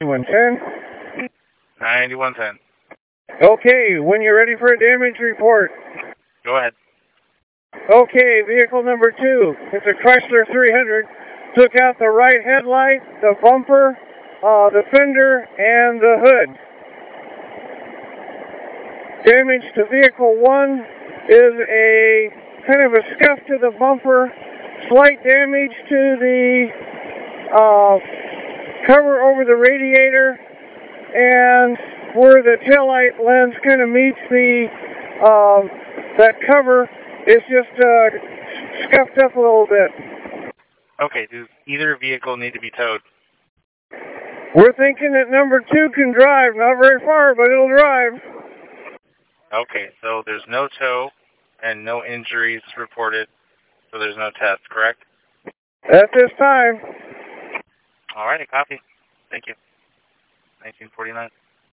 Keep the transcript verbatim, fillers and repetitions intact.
ninety-one ten. ninety-one ten. Okay, when you're ready for a damage report. Go ahead. Okay, vehicle number two. It's a Chrysler three hundred. Took out the right headlight, the bumper, uh, the fender, and the hood. Damage to vehicle one is a kind of a scuff to the bumper, slight damage to the uh, cover over the radiator, and where the taillight lens kind of meets the uh, that cover is just uh, scuffed up a little bit. Okay, does either vehicle need to be towed? We're thinking that number two can drive, not very far, but it'll drive. Okay, so there's no tow and no injuries reported, so there's no test, correct? At this time. All righty, copy. Thank you. nineteen forty-nine.